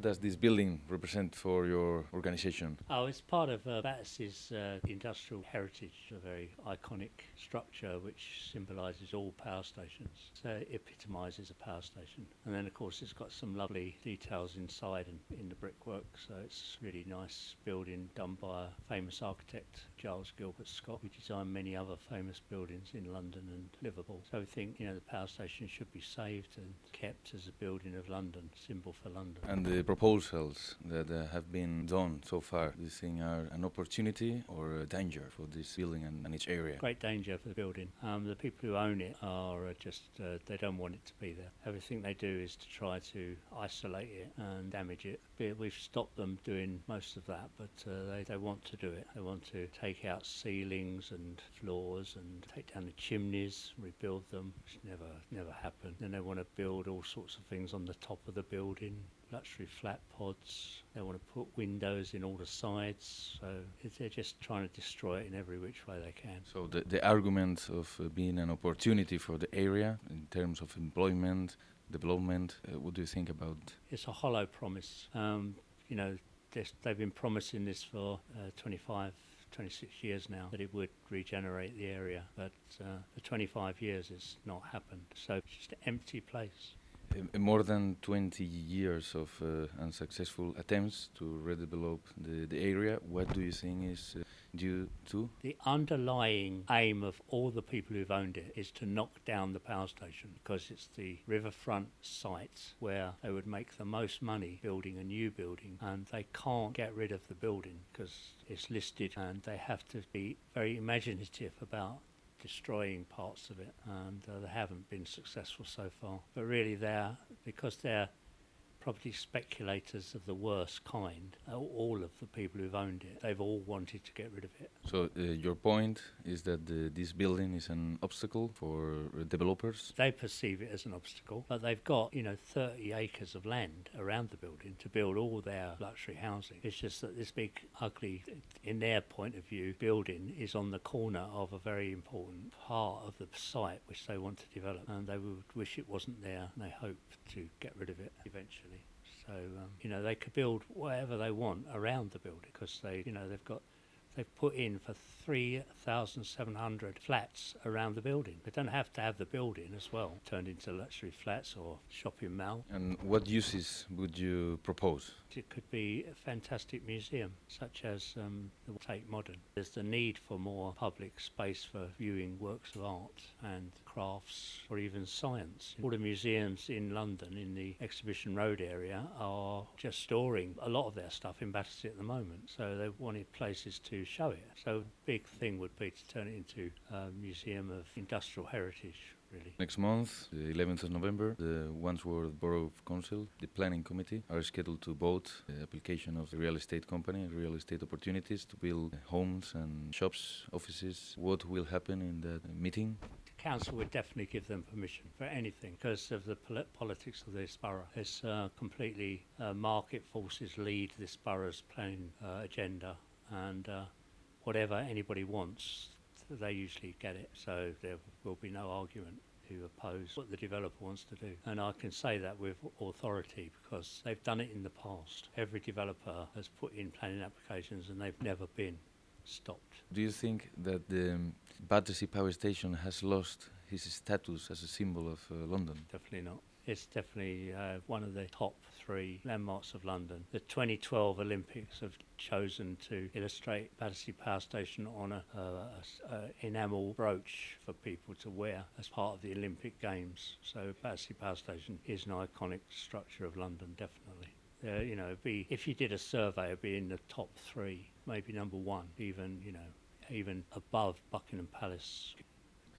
What does this building represent for your organization? Oh, it's part of Battersea's industrial heritage, a very iconic structure which symbolises all power stations. So it epitomises a power station. And then, of course, it's got some lovely details inside and in the brickwork. So it's a really nice building done by a famous architect, Giles Gilbert Scott, who designed many other famous buildings in London and Liverpool. So we think, the power station should be saved and kept as a building of London, symbol for London. And the proposals that have been done so far, do you think are an opportunity or a danger for this building and its area? Great danger for the building. The people who own it are just, they don't want it to be there. Everything they do is to try to isolate it and damage it. We've stopped them doing most of that, but they want to do it. They want to take out ceilings and floors and take down the chimneys, rebuild them, which never happened. Then they want to build all sorts of things on the top of the building, luxury flat pods. They want to put windows in all the sides. So they're just trying to destroy it in every which way they can. So the argument of being an opportunity for the area in terms of employment, development, what do you think about? It's a hollow promise. They've been promising this for 26 years now, that it would regenerate the area, but for 25 years it's not happened. So it's just an empty place. More than 20 years of unsuccessful attempts to redevelop the area. What do you think is due to? The underlying aim of all the people who've owned it is to knock down the power station, because it's the riverfront site where they would make the most money building a new building, and they can't get rid of the building because it's listed, and they have to be very imaginative about destroying parts of it, and they haven't been successful so far. But really because they're property speculators of the worst kind, all of the people who've owned it, they've all wanted to get rid of it. So your point is that this building is an obstacle for developers? They perceive it as an obstacle, but they've got 30 acres of land around the building to build all their luxury housing. It's just that this big, ugly, in their point of view, building is on the corner of a very important part of the site which they want to develop, and they would wish it wasn't there, and they hope to get rid of it eventually. So they could build whatever they want around the building, because they've put in for 3,700 flats around the building. They don't have to have the building as well turned into luxury flats or shopping mall. And what uses would you propose? It could be a fantastic museum, such as the Tate Modern. There's the need for more public space for viewing works of art and crafts, or even science. All the museums in London, in the Exhibition Road area, are just storing a lot of their stuff in Battersea at the moment. So they wanted places to show it. So big thing would be to turn it into a museum of industrial heritage, really. Next month, the 11th of November, the Wandsworth Borough Council, the Planning Committee, are scheduled to vote the application of the real estate company, real estate opportunities to build homes and shops, offices. What will happen in that meeting? The council would definitely give them permission for anything because of the politics of this borough. It's completely market forces lead this borough's planning agenda, and whatever anybody wants, they usually get it. So there will be no argument to oppose what the developer wants to do. And I can say that with authority because they've done it in the past. Every developer has put in planning applications and they've never been stopped. Do you think that the Battersea Power Station has lost his status as a symbol of London? Definitely not. It's definitely one of the top 3 landmarks of London. The 2012 Olympics have chosen to illustrate Battersea Power Station on a enamel brooch for people to wear as part of the Olympic Games. So Battersea Power Station is an iconic structure of London, definitely. If you did a survey, it'd be in the top 3, maybe number 1, even above Buckingham Palace.